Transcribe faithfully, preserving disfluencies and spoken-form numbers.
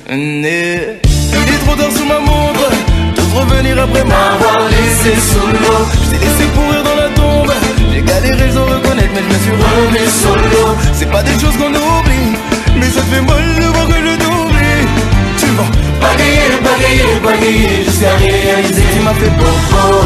Né. Il est trop tard sous ma montre, t'oses revenir après m'avoir laissé sous l'eau. Je t'ai laissé pourrir dans la tombe, j'ai galéré, je dois reconnaître, mais je me suis remis solo. C'est pas des choses qu'on oublie, mais ça te fait mal de voir que je t'oublie. Tu vas bagayer, bagayer, bagayer jusqu'à réaliser que tu m'as fait bobo.